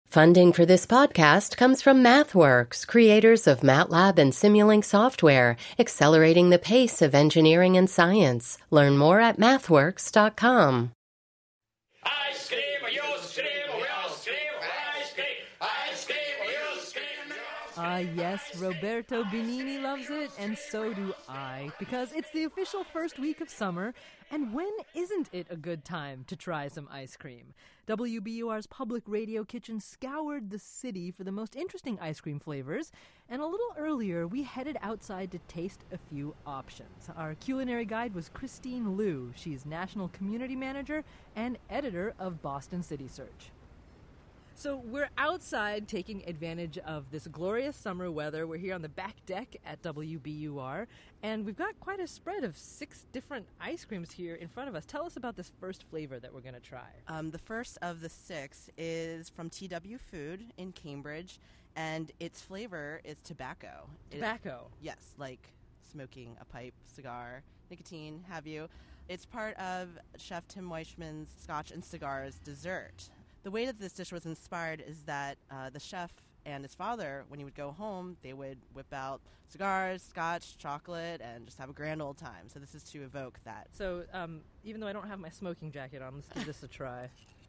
Funding for this podcast comes from MathWorks, creators of MATLAB and Simulink software, accelerating the pace of engineering and science. Learn more at mathworks.com. I scream, you scream, we all scream, I scream, you scream. Yes, Roberto Benigni loves it, and so do I, because it's the official first week of summer, and when isn't it a good time to try some ice cream? WBUR's public radio kitchen scoured the city for the most interesting ice cream flavors, and a little earlier we headed outside to taste a few options. Our culinary guide was Christine Liu. She's National Community Manager and editor of Boston City Search. So we're outside taking advantage of this glorious summer weather. We're here on the back deck at WBUR, and we've got quite a spread of 6 different ice creams here in front of us. Tell us about this first flavor that we're going to try. The first of the 6 is from TW Food in Cambridge, and its flavor is tobacco. Tobacco? Yes, like smoking a pipe, cigar, nicotine, have you. It's part of Chef Tim Weishman's Scotch and Cigars dessert. The way that this dish was inspired is that the chef and his father, when he would go home, they would whip out cigars, scotch, chocolate, and just have a grand old time. So this is to evoke that. So even though I don't have my smoking jacket on, let's give this a try.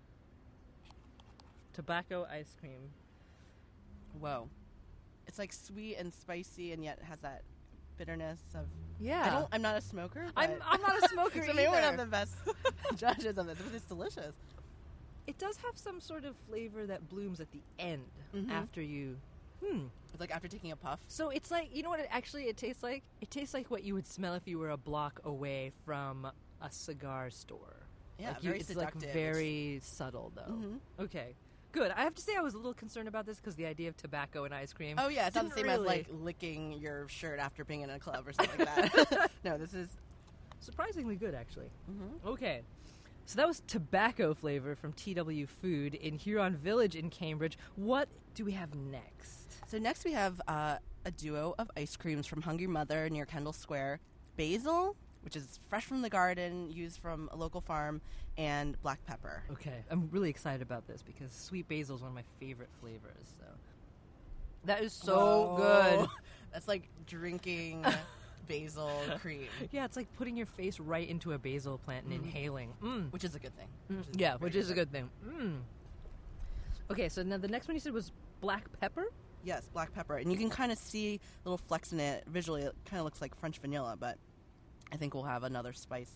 Tobacco ice cream. Whoa. It's like sweet and spicy, and yet has that bitterness of... Yeah. I'm not a smoker. I'm not a smoker so maybe we're not either. the best judges of this, but it's delicious. It does have some sort of flavor that blooms at the end after you... It's like after taking a puff. So it's like, you know what it tastes like? It tastes like what you would smell if you were a block away from a cigar store. Yeah, like very it's seductive. like very subtle, though. Okay, good. I have to say I was a little concerned about this because the idea of tobacco and ice cream... Oh, yeah, it's not the same as, like, licking your shirt after being in a club or something like that. No, this is... surprisingly good, actually. Okay. So that was tobacco flavor from TW Food in Huron Village in Cambridge. What do we have next? So next we have a duo of ice creams from Hungry Mother near Kendall Square. Basil, which is fresh from the garden, used from a local farm, and black pepper. Okay, I'm really excited about this because sweet basil is one of my favorite flavors. So that is so good. That's like drinking basil cream. Yeah, it's like putting your face right into a basil plant and inhaling. Which is a good thing. Which is a good thing. Okay, so now the next one you said was black pepper? Yes, black pepper. And you can kind of see little flecks in it. Visually, it kind of looks like French vanilla, but I think we'll have another spice.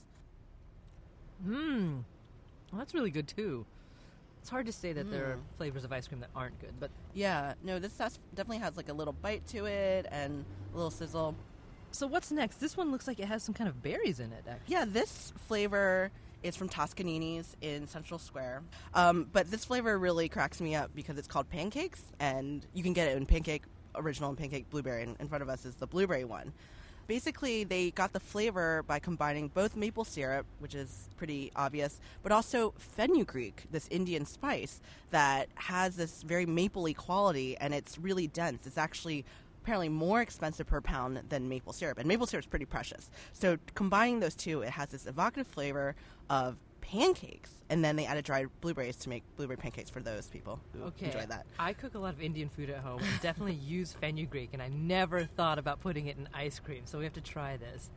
Well, that's really good, too. It's hard to say that there are flavors of ice cream that aren't good, but... Yeah, no, this definitely has like a little bite to it and a little sizzle. So what's next? This one looks like it has some kind of berries in it, actually. Yeah, this flavor is from Toscanini's in Central Square. But this flavor really cracks me up because it's called pancakes, and you can get it in pancake original and pancake blueberry, and in front of us is the blueberry one. Basically, they got the flavor by combining both maple syrup, which is pretty obvious, but also fenugreek, this Indian spice that has this very mapley quality, and it's really dense. It's actually apparently more expensive per pound than maple syrup, and maple syrup is pretty precious. So combining those two, it has this evocative flavor of pancakes, and then they added dried blueberries to make blueberry pancakes for those people who enjoy that. I cook a lot of Indian food at home and definitely use fenugreek, and I never thought about putting it in ice cream, so we have to try this.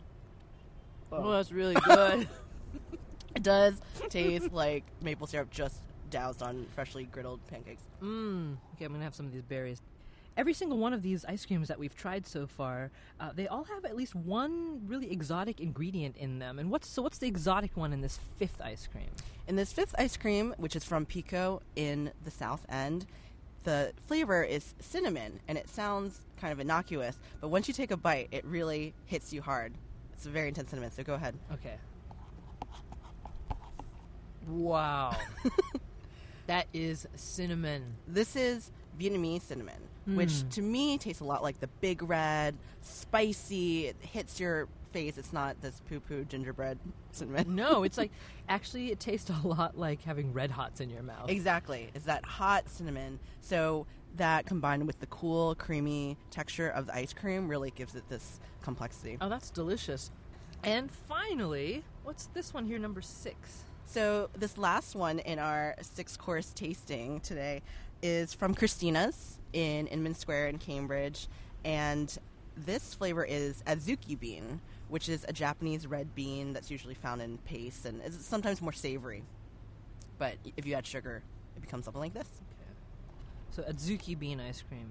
Oh, that's really good. It does taste like maple syrup just doused on freshly griddled pancakes. Okay, I'm going to have some of these berries. Every single one of these ice creams that we've tried so far, they all have at least one really exotic ingredient in them. And what's the exotic one in this 5th ice cream? In this 5th ice cream, which is from Pico in the South End, the flavor is cinnamon, and it sounds kind of innocuous, but once you take a bite, it really hits you hard. It's a very intense cinnamon, so go ahead. Okay. Wow. That is cinnamon. This is Vietnamese cinnamon, which to me tastes a lot like the Big Red, spicy, it hits your face. It's not this poo-poo gingerbread cinnamon. No, it's like, actually it tastes a lot like having Red Hots in your mouth. Exactly. It's that hot cinnamon. So that combined with the cool, creamy texture of the ice cream really gives it this complexity. Oh, that's delicious. And finally, what's this one here, number 6? So this last one in our 6-course tasting today is from Christina's in Inman Square in Cambridge, and this flavor is Adzuki bean, which is a Japanese red bean that's usually found in paste and is sometimes more savory. But if you add sugar, it becomes something like this. So Adzuki bean ice cream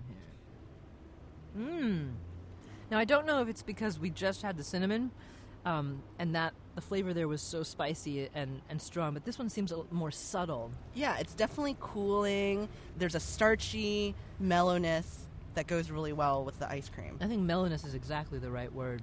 here. Now, I don't know if it's because we just had the cinnamon and that the flavor there was so spicy and strong, but this one seems a little more subtle. Yeah, it's definitely cooling. There's a starchy mellowness that goes really well with the ice cream. I think mellowness is exactly the right word.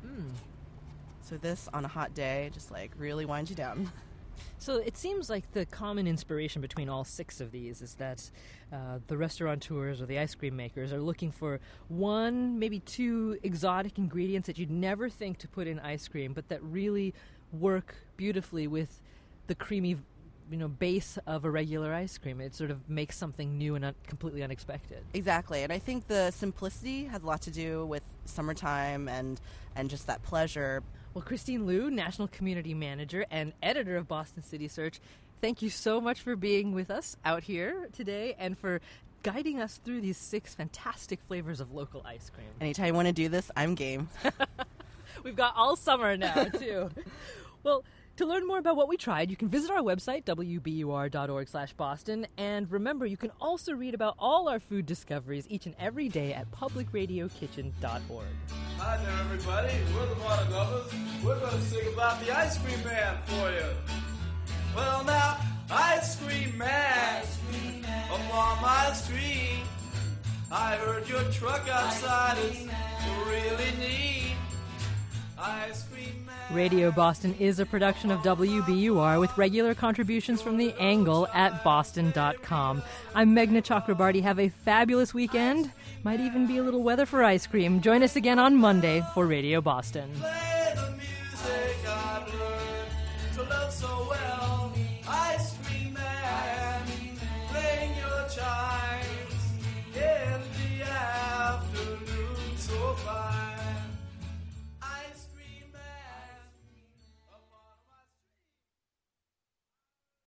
So this, on a hot day, just like really winds you down. So it seems like the common inspiration between all 6 of these is that the restaurateurs or the ice cream makers are looking for 1, maybe 2 exotic ingredients that you'd never think to put in ice cream, but that really work beautifully with the creamy, base of a regular ice cream. It sort of makes something new and completely unexpected. Exactly, and I think the simplicity has a lot to do with summertime and just that pleasure. Well, Christine Liu, National Community Manager and editor of Boston City Search, thank you so much for being with us out here today and for guiding us through these 6 fantastic flavors of local ice cream. Anytime you want to do this, I'm game. We've got all summer now, too. Well, to learn more about what we tried, you can visit our website, wbur.org/Boston. And remember, you can also read about all our food discoveries each and every day at publicradiokitchen.org. Hi there, everybody. We're the Monogovers. We're going to sing about the Ice Cream Man for you. Well, now, Ice Cream Man, up on my street. I heard your truck outside is really neat. Ice Cream Man. Radio Boston is a production of WBUR with regular contributions from The Angle at boston.com. I'm Meghna Chakrabarty. Have a fabulous weekend. Might even be a little weather for ice cream. Join us again on Monday for Radio Boston.